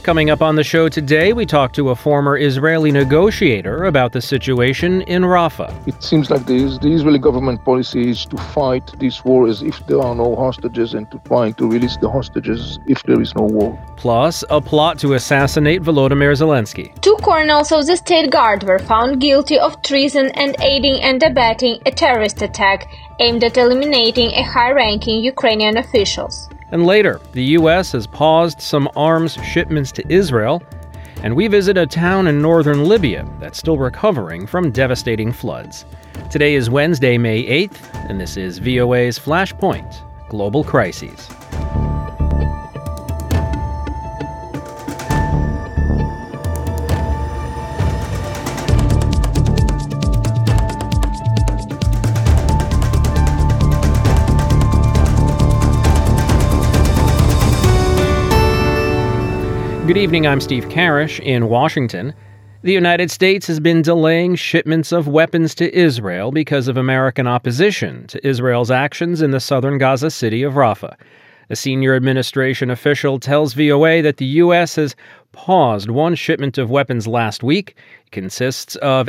Coming up on the show today, we talk to a former Israeli negotiator about the situation in Rafah. It seems like the Israeli government policy is to fight this war as if there are no hostages and to try to release the hostages if there is no war. Plus, a plot to assassinate Volodymyr Zelensky. 2 colonels of the State Guard were found guilty of treason and aiding and abetting a terrorist attack aimed at eliminating a high-ranking Ukrainian officials. And later, the U.S. has paused some arms shipments to Israel, and we visit a town in northern Libya that's still recovering from devastating floods. Today is Wednesday, May 8th, and this is VOA's Flashpoint Global Crises. Good evening, I'm Steve Karish in Washington. The United States has been delaying shipments of weapons to Israel because of American opposition to Israel's actions in the southern Gaza city of Rafah. A senior administration official tells VOA that the U.S. has paused one shipment of weapons last week. It consists of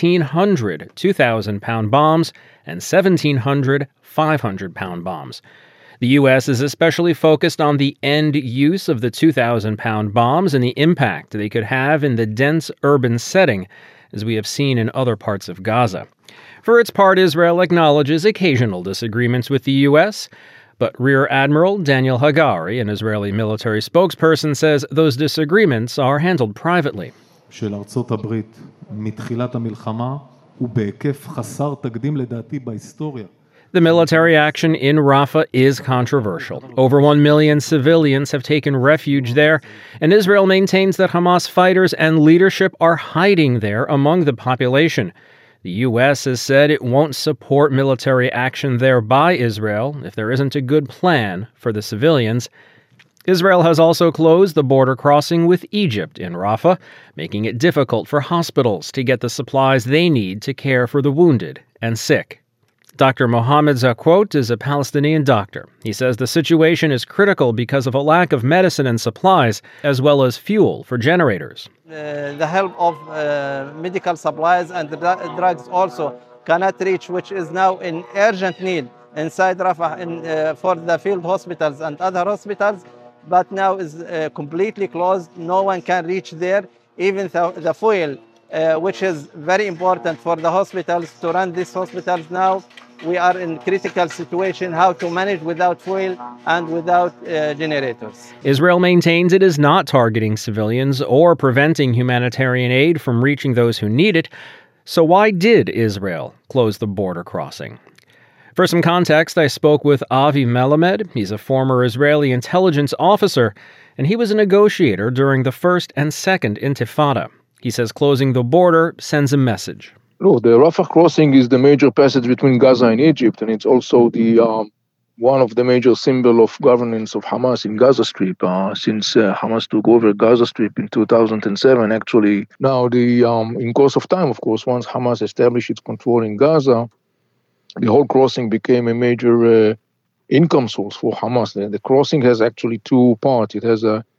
1,800 2,000-pound bombs and 1,700 500-pound bombs. The U.S. is especially focused on the end use of the 2,000-pound bombs and the impact they could have in the dense urban setting, as we have seen in other parts of Gaza. For its part, Israel acknowledges occasional disagreements with the U.S., but Rear Admiral Daniel Hagari, an Israeli military spokesperson, says those disagreements are handled privately. של ארצות הברית מתחילת המלחמה הוא בהיקף חסר תקדים לדעתי בהיסטוריה. The military action in Rafah is controversial. Over 1 million civilians have taken refuge there, and Israel maintains that Hamas fighters and leadership are hiding there among the population. The U.S. has said it won't support military action there by Israel if there isn't a good plan for the civilians. Israel has also closed the border crossing with Egypt in Rafah, making it difficult for hospitals to get the supplies they need to care for the wounded and sick. Dr. Mohammed Zakwot is a Palestinian doctor. He says the situation is critical because of a lack of medicine and supplies, as well as fuel for generators. The help of medical supplies and drugs also cannot reach, which is now in urgent need inside Rafah for the field hospitals and other hospitals, but now is completely closed. No one can reach there. Even the fuel, which is very important for the hospitals to run these hospitals now. We are in critical situation how to manage without fuel and without generators. Israel maintains it is not targeting civilians or preventing humanitarian aid from reaching those who need it. So why did Israel close the border crossing? For some context, I spoke with Avi Melamed. He's a former Israeli intelligence officer, and he was a negotiator during the first and second Intifada. He says closing the border sends a message. No, the Rafah crossing is the major passage between Gaza and Egypt, and it's also the one of the major symbol of governance of Hamas in Gaza Strip. Since Hamas took over Gaza Strip in 2007, actually, now in course of time, of course, once Hamas established its control in Gaza, the whole crossing became a major income source for Hamas. The crossing has actually two parts. It has a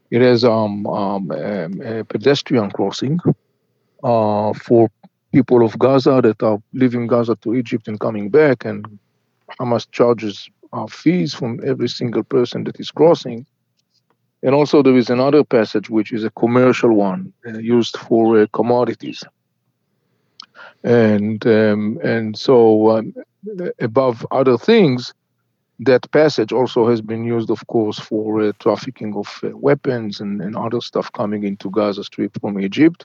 pedestrian crossing for people of Gaza that are leaving Gaza to Egypt and coming back, and Hamas charges fees from every single person that is crossing. And also there is another passage which is a commercial one used for commodities. And so above other things, that passage also has been used, of course, for trafficking of weapons and other stuff coming into Gaza Strip from Egypt.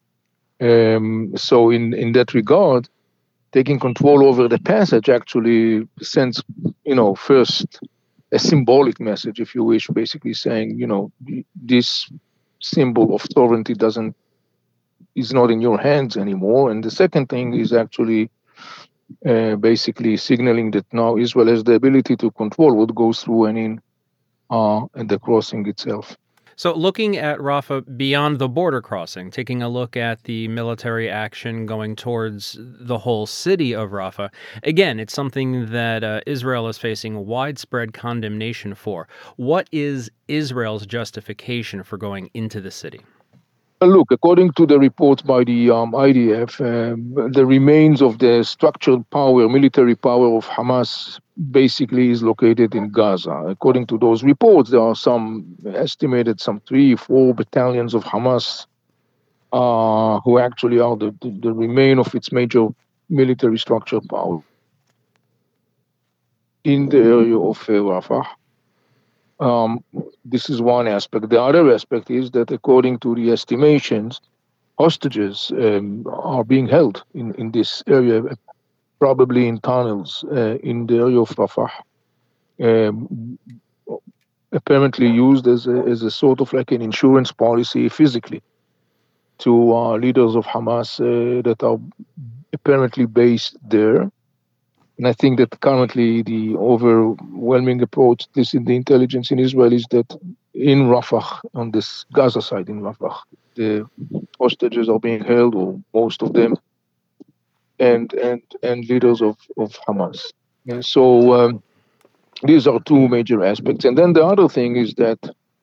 So in that regard, taking control over the passage actually sends, first a symbolic message, if you wish, basically saying, this symbol of sovereignty is not in your hands anymore. And the second thing is actually basically signaling that now Israel has the ability to control what goes through and in the crossing itself. So looking at Rafah beyond the border crossing, taking a look at the military action going towards the whole city of Rafah, again, it's something that Israel is facing widespread condemnation for. What is Israel's justification for going into the city? Look, according to the reports by the IDF, the remains of the structural power, military power of Hamas basically is located in Gaza. According to those reports, there are some 3-4 battalions of Hamas who actually are the remain of its major military structural power in the area of Rafah. This is one aspect. The other aspect is that according to the estimations, hostages are being held in this area, probably in tunnels in the area of Rafah, apparently used as a sort of like an insurance policy physically to leaders of Hamas that are apparently based there. And I think that currently the overwhelming approach, this in the intelligence in Israel, is that in Rafah, on this Gaza side in Rafah, the hostages are being held, or most of them, and leaders of Hamas. And so these are two major aspects. And then the other thing is that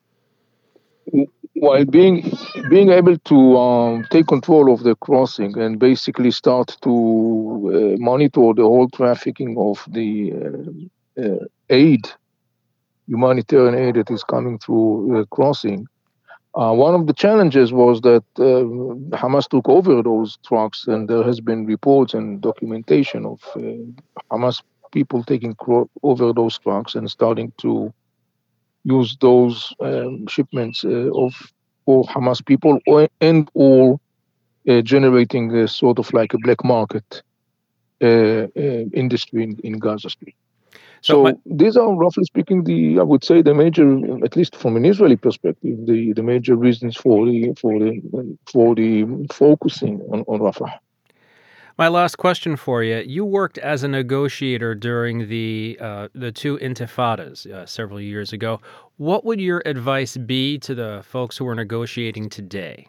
while being able to take control of the crossing and basically start to monitor the whole trafficking of the humanitarian aid that is coming through the crossing, one of the challenges was that Hamas took over those trucks, and there has been reports and documentation of Hamas people taking over those trucks and starting to use those shipments for Hamas people or generating a sort of like a black market industry in Gaza Strip. So these are, roughly speaking, I would say the major, at least from an Israeli perspective, the major reasons for the focusing on Rafah. My last question for you. You worked as a negotiator during the two intifadas several years ago. What would your advice be to the folks who are negotiating today?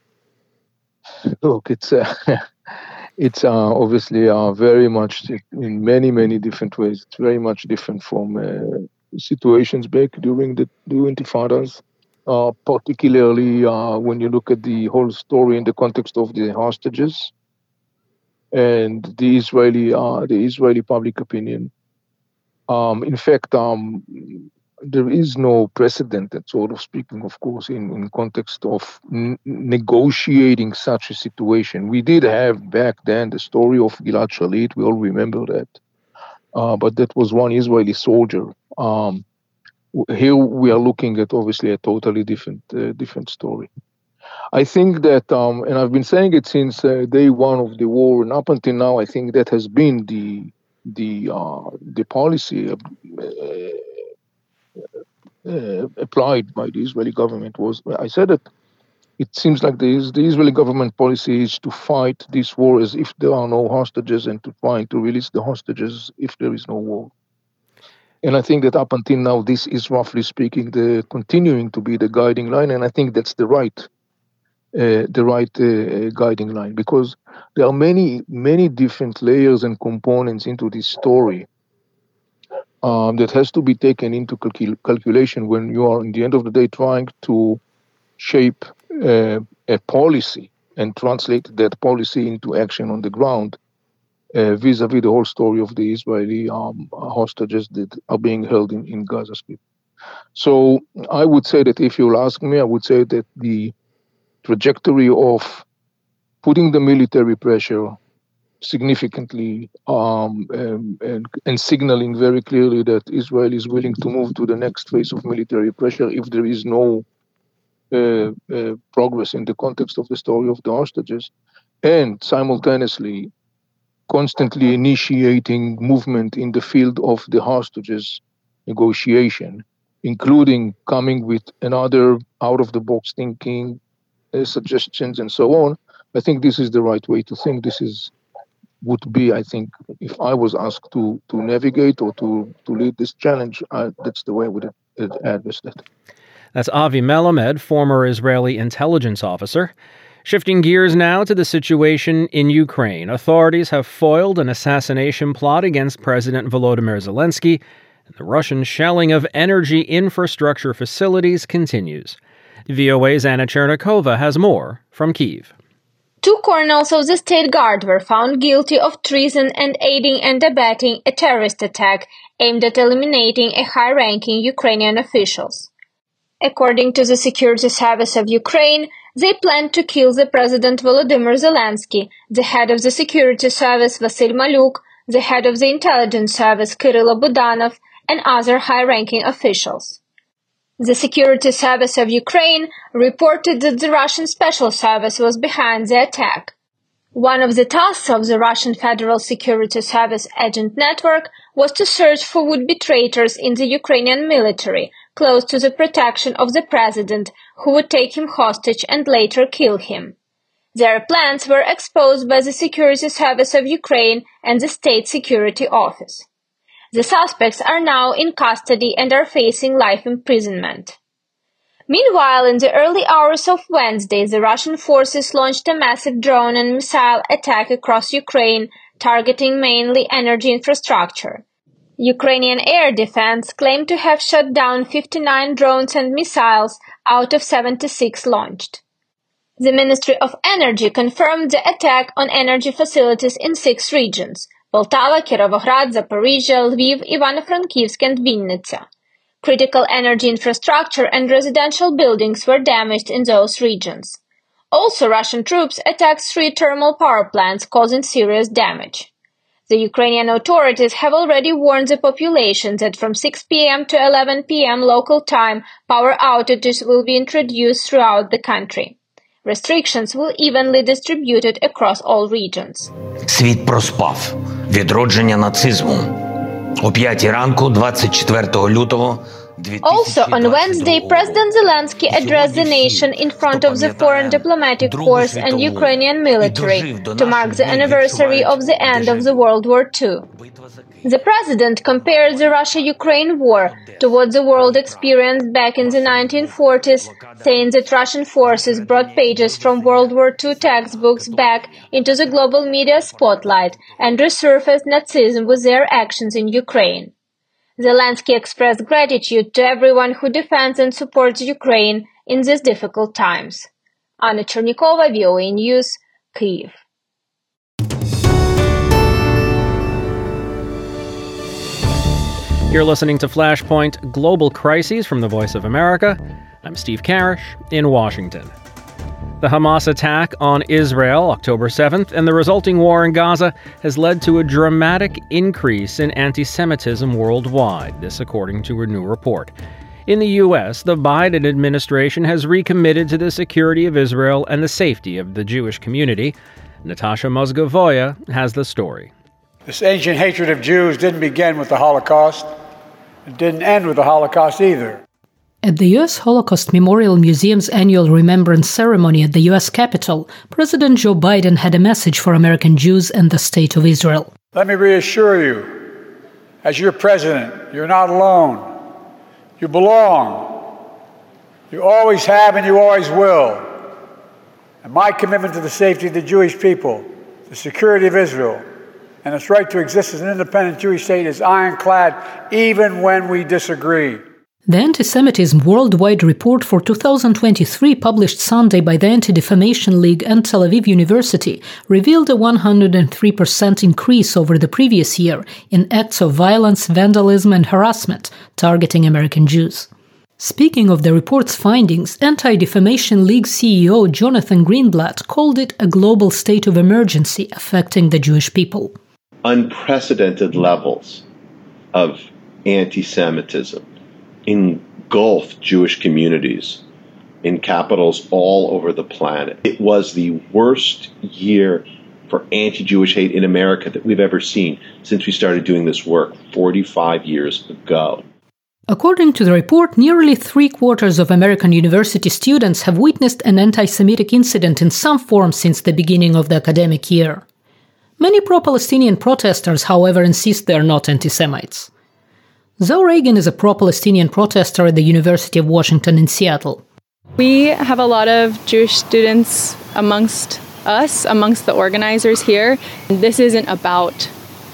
Look, it's obviously very much in many different ways. It's very much different from situations back during the intifadas, particularly when you look at the whole story in the context of the hostages and the Israeli public opinion. In fact, there is no precedent, sort of speaking, of course, in context of negotiating such a situation. We did have back then the story of Gilad Shalit. We all remember that, but that was one Israeli soldier. Here we are looking at obviously a totally different story. I think that, and I've been saying it since day one of the war, and up until now, I think that has been the policy applied by the Israeli government. I said that it seems like the Israeli government policy is to fight this war as if there are no hostages, and to try to release the hostages if there is no war. And I think that up until now, this is, roughly speaking, continuing to be the guiding line, and I think that's the right guiding line, because there are many different layers and components into this story that has to be taken into calculation when you are, in the end of the day, trying to shape a policy and translate that policy into action on the ground, vis-a-vis the whole story of the Israeli hostages that are being held in Gaza Strip. So I would say that, if you'll ask me, I would say that the trajectory of putting the military pressure significantly and signaling very clearly that Israel is willing to move to the next phase of military pressure if there is no progress in the context of the story of the hostages, and simultaneously constantly initiating movement in the field of the hostages negotiation, including coming with another out-of-the-box thinking, suggestions, and so on. I think this is the right way to think. Would be, I think, if I was asked to navigate or to lead this challenge, that's the way I would address that. That's Avi Melamed, former Israeli intelligence officer. Shifting gears now to the situation in Ukraine. Authorities have foiled an assassination plot against President Volodymyr Zelensky, and the Russian shelling of energy infrastructure facilities continues. VOA's Anna Chernikova has more from Kyiv. 2 colonels of the State Guard were found guilty of treason and aiding and abetting a terrorist attack aimed at eliminating a high-ranking Ukrainian officials. According to the Security Service of Ukraine, they planned to kill the President Volodymyr Zelensky, the head of the Security Service Vasyl Maluk, the head of the Intelligence Service Kyrylo Budanov, and other high-ranking officials. The Security Service of Ukraine reported that the Russian Special Service was behind the attack. One of the tasks of the Russian Federal Security Service agent network was to search for would-be traitors in the Ukrainian military, close to the protection of the president, who would take him hostage and later kill him. Their plans were exposed by the Security Service of Ukraine and the State Security Office. The suspects are now in custody and are facing life imprisonment. Meanwhile, in the early hours of Wednesday, the Russian forces launched a massive drone and missile attack across Ukraine, targeting mainly energy infrastructure. Ukrainian air defense claimed to have shot down 59 drones and missiles out of 76 launched. The Ministry of Energy confirmed the attack on energy facilities in 6 regions: Poltava, Kirovohrad, Zaporizhzhia, Lviv, Ivano-Frankivsk, and Vinnytsia. Critical energy infrastructure and residential buildings were damaged in those regions. Also, Russian troops attacked 3 thermal power plants, causing serious damage. The Ukrainian authorities have already warned the population that from 6 p.m. to 11 p.m. local time, power outages will be introduced throughout the country. Restrictions will evenly distributed across all regions. Світ проспав. Відродження нацизму. О 5 ранку 24 лютого Also, on Wednesday, President Zelensky addressed the nation in front of the foreign diplomatic corps and Ukrainian military to mark the anniversary of the end of the World War II. The president compared the Russia-Ukraine war to what the world experienced back in the 1940s, saying that Russian forces brought pages from World War II textbooks back into the global media spotlight and resurfaced Nazism with their actions in Ukraine. Zelensky expressed gratitude to everyone who defends and supports Ukraine in these difficult times. Anna Chernikova, VOA News, Kyiv. You're listening to Flashpoint Global Crises from the Voice of America. I'm Steve Karish in Washington. The Hamas attack on Israel October 7th and the resulting war in Gaza has led to a dramatic increase in anti-Semitism worldwide, this according to a new report. In the U.S., the Biden administration has recommitted to the security of Israel and the safety of the Jewish community. Natasha Mozgovoya has the story. This ancient hatred of Jews didn't begin with the Holocaust. It didn't end with the Holocaust either. At the U.S. Holocaust Memorial Museum's annual remembrance ceremony at the U.S. Capitol, President Joe Biden had a message for American Jews and the State of Israel. Let me reassure you, as your president, you're not alone. You belong. You always have and you always will. And my commitment to the safety of the Jewish people, the security of Israel, and its right to exist as an independent Jewish state is ironclad, even when we disagree. The Anti-Semitism Worldwide Report for 2023, published Sunday by the Anti-Defamation League and Tel Aviv University, revealed a 103% increase over the previous year in acts of violence, vandalism, and harassment targeting American Jews. Speaking of the report's findings, Anti-Defamation League CEO Jonathan Greenblatt called it a global state of emergency affecting the Jewish people. Unprecedented levels of anti-Semitism engulfed Jewish communities in capitals all over the planet. It was the worst year for anti-Jewish hate in America that we've ever seen since we started doing this work 45 years ago. According to the report, nearly 3/4 of American university students have witnessed an anti-Semitic incident in some form since the beginning of the academic year. Many pro-Palestinian protesters, however, insist they are not anti-Semites. Zoe Reagan is a pro-Palestinian protester at the University of Washington in Seattle. We have a lot of Jewish students amongst us, amongst the organizers here. This isn't about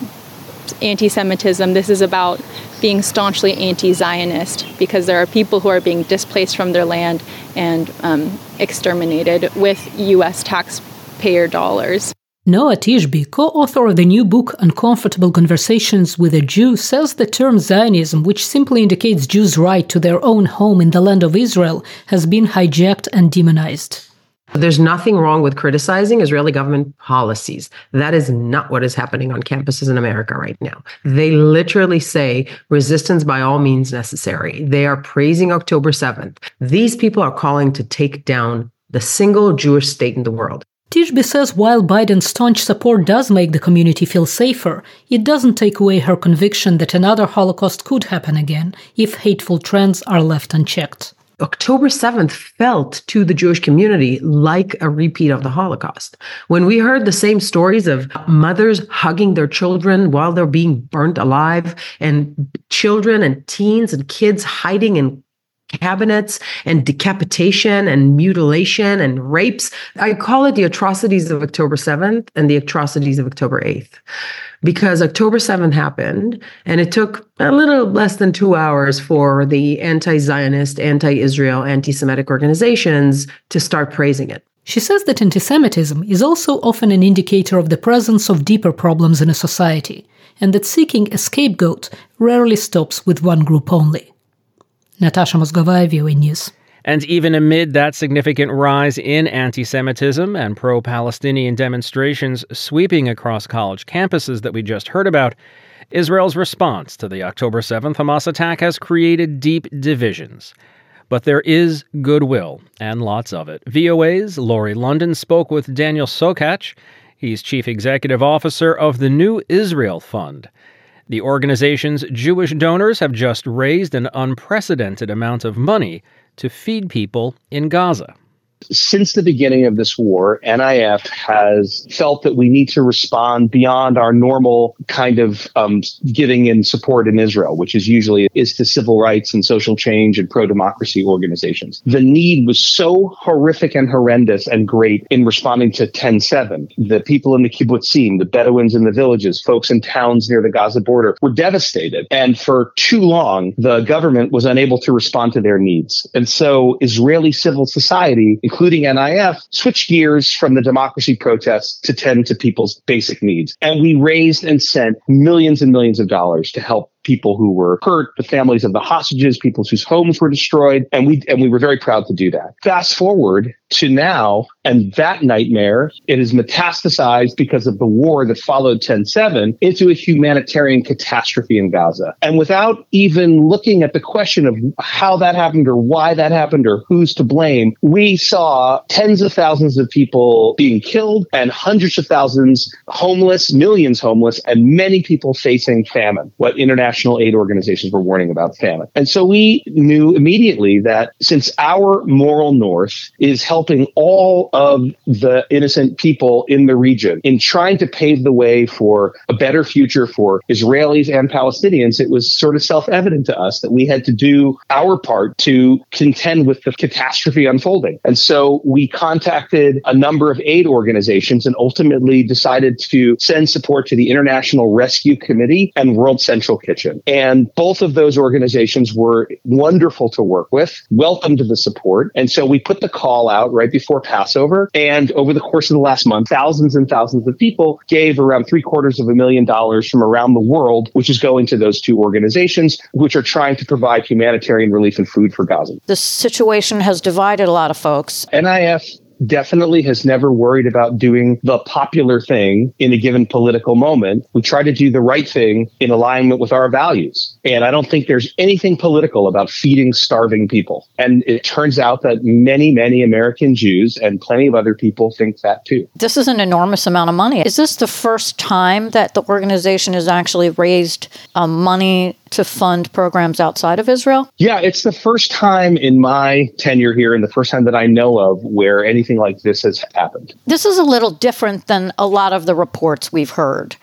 anti-Semitism. This is about being staunchly anti-Zionist, because there are people who are being displaced from their land and exterminated with U.S. taxpayer dollars. Noah Tishby, co-author of the new book Uncomfortable Conversations with a Jew, says the term Zionism, which simply indicates Jews' right to their own home in the land of Israel, has been hijacked and demonized. There's nothing wrong with criticizing Israeli government policies. That is not what is happening on campuses in America right now. They literally say resistance by all means necessary. They are praising October 7th. These people are calling to take down the single Jewish state in the world. Tishby says while Biden's staunch support does make the community feel safer, it doesn't take away her conviction that another Holocaust could happen again if hateful trends are left unchecked. October 7th felt to the Jewish community like a repeat of the Holocaust. When we heard the same stories of mothers hugging their children while they're being burnt alive, and children and teens and kids hiding in cabinets, and decapitation and mutilation and rapes, I call it the atrocities of October 7th and the atrocities of October 8th. Because October 7th happened, and it took a little less than 2 hours for the anti-Zionist, anti-Israel, anti-Semitic organizations to start praising it. She says that anti-Semitism is also often an indicator of the presence of deeper problems in a society, and that seeking a scapegoat rarely stops with one group only. Natasha Mozgovaya, VOA News. And even amid that significant rise in anti-Semitism and pro-Palestinian demonstrations sweeping across college campuses that we just heard about, Israel's response to the October 7th Hamas attack has created deep divisions. But there is goodwill, and lots of it. VOA's Laurie London spoke with Daniel Sokach. He's chief executive officer of the New Israel Fund. The organization's Jewish donors have just raised an unprecedented amount of money to feed people in Gaza. Since the beginning of this war, NIF has felt that we need to respond beyond our normal kind of giving in support in Israel, which is usually to civil rights and social change and pro-democracy organizations. The need was so horrific and horrendous and great in responding to 10/7. The people in the kibbutzim, the Bedouins in the villages, folks in towns near the Gaza border were devastated. And for too long, the government was unable to respond to their needs. And so Israeli civil society, including NIF, switched gears from the democracy protests to tend to people's basic needs. And we raised and sent millions and millions of dollars to help people who were hurt, the families of the hostages, people whose homes were destroyed, and we were very proud to do that. Fast forward to now, and that nightmare, it is metastasized because of the war that followed 10/7 into a humanitarian catastrophe in Gaza. And without even looking at the question of how that happened or why that happened or who's to blame, we saw tens of thousands of people being killed and hundreds of thousands homeless, millions homeless, and many people facing famine, what international aid organizations were warning about famine. And so we knew immediately that since our moral north is helping all of the innocent people in the region in trying to pave the way for a better future for Israelis and Palestinians, it was sort of self-evident to us that we had to do our part to contend with the catastrophe unfolding. And so we contacted a number of aid organizations and ultimately decided to send support to the International Rescue Committee and World Central Kitchen. And both of those organizations were wonderful to work with, welcomed the support. And so we put the call out right before Passover. And over the course of the last month, thousands and thousands of people gave around $750,000 from around the world, which is going to those two organizations, which are trying to provide humanitarian relief and food for Gaza. The situation has divided a lot of folks. NIF definitely has never worried about doing the popular thing in a given political moment. We try to do the right thing in alignment with our values. And I don't think there's anything political about feeding starving people. And it turns out that many, many American Jews and plenty of other people think that too. This is an enormous amount of money. Is this the first time that the organization has actually raised money to fund programs outside of Israel? Yeah, it's the first time in my tenure here and the first time that I know of where anything like this has happened. This is a little different than a lot of the reports we've heard.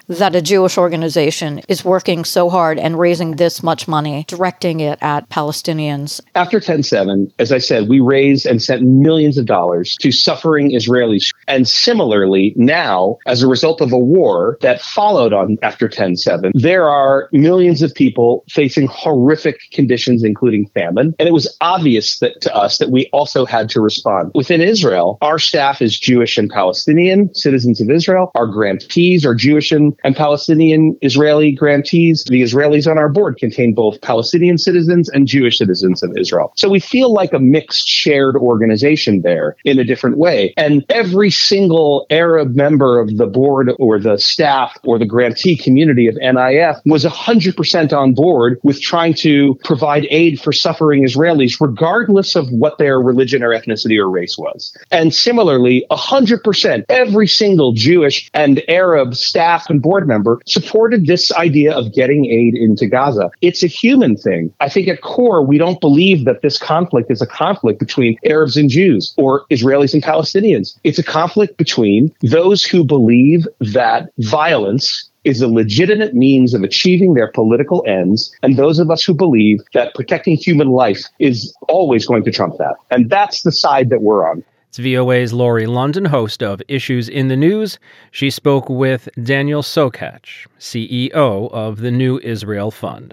that a Jewish organization is working so hard and raising this much money, directing it at Palestinians? After 10/7, as I said, we raised and sent millions of dollars to suffering Israelis. And similarly, now, as a result of a war that followed on after 10/7, there are millions of people facing horrific conditions, including famine. And it was obvious to us that we also had to respond. Within Israel, our staff is Jewish and Palestinian, citizens of Israel. Our grantees are Jewish and Palestinian Israeli grantees. The Israelis on our board contain both Palestinian citizens and Jewish citizens of Israel. So we feel like a mixed shared organization there in a different way. And every single Arab member of the board or the staff or the grantee community of NIF was 100% on board with trying to provide aid for suffering Israelis, regardless of what their religion or ethnicity or race was. And similarly, 100%, every single Jewish and Arab staff and board member supported this idea of getting aid into Gaza. It's a human thing. I think at core, we don't believe that this conflict is a conflict between Arabs and Jews or Israelis and Palestinians. It's a conflict between those who believe that violence is a legitimate means of achieving their political ends, and those of us who believe that protecting human life is always going to trump that. And that's the side that we're on. It's VOA's Laurie London, host of Issues in the News. She spoke with Daniel Sokach, CEO of the New Israel Fund.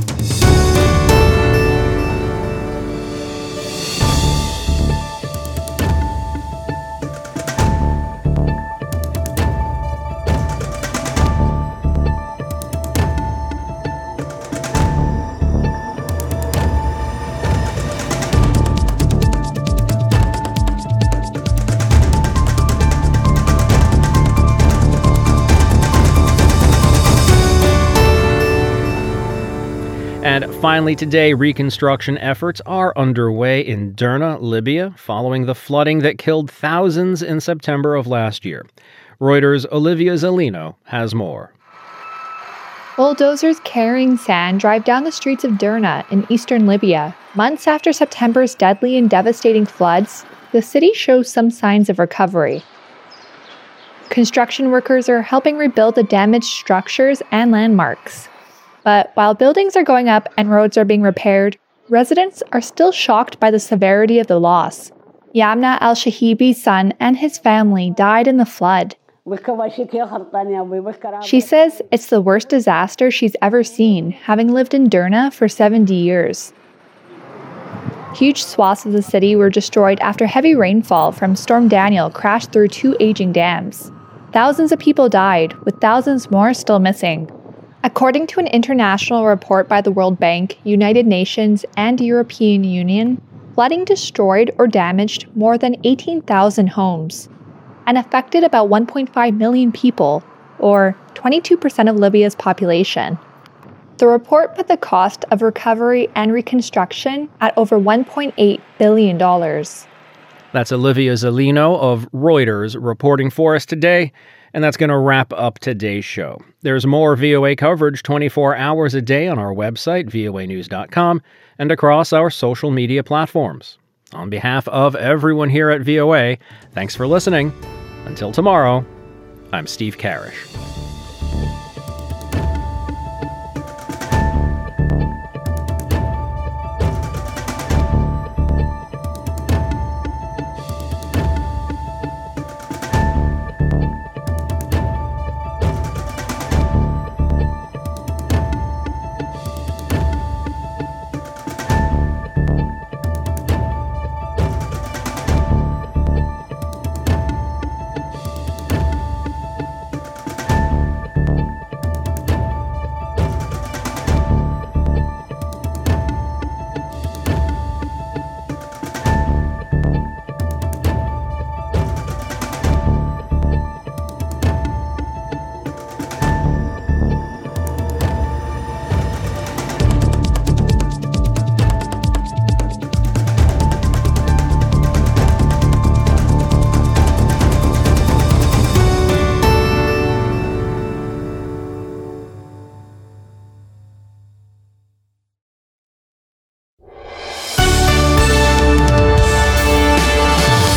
And finally today, reconstruction efforts are underway in Derna, Libya, following the flooding that killed thousands in September of last year. Reuters' Olivia Zellino has more. Bulldozers carrying sand drive down the streets of Derna in eastern Libya. Months after September's deadly and devastating floods, the city shows some signs of recovery. Construction workers are helping rebuild the damaged structures and landmarks. But while buildings are going up and roads are being repaired, residents are still shocked by the severity of the loss. Yamna al-Shahibi's son and his family died in the flood. She says it's the worst disaster she's ever seen, having lived in Derna for 70 years. Huge swaths of the city were destroyed after heavy rainfall from Storm Daniel crashed through 2 aging dams. Thousands of people died, with thousands more still missing. According to an international report by the World Bank, United Nations, and European Union, flooding destroyed or damaged more than 18,000 homes and affected about 1.5 million people, or 22% of Libya's population. The report put the cost of recovery and reconstruction at over $1.8 billion. That's Olivia Zellino of Reuters reporting for us today. And that's going to wrap up today's show. There's more VOA coverage 24 hours a day on our website, voanews.com, and across our social media platforms. On behalf of everyone here at VOA, thanks for listening. Until tomorrow, I'm Steve Karish.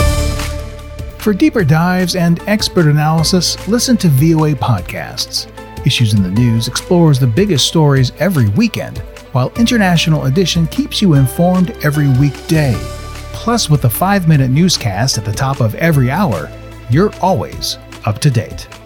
For deeper dives and expert analysis, listen to VOA podcasts. Issues in the News explores the biggest stories every weekend, while International Edition keeps you informed every weekday. Plus, with a 5-minute newscast at the top of every hour, you're always up to date.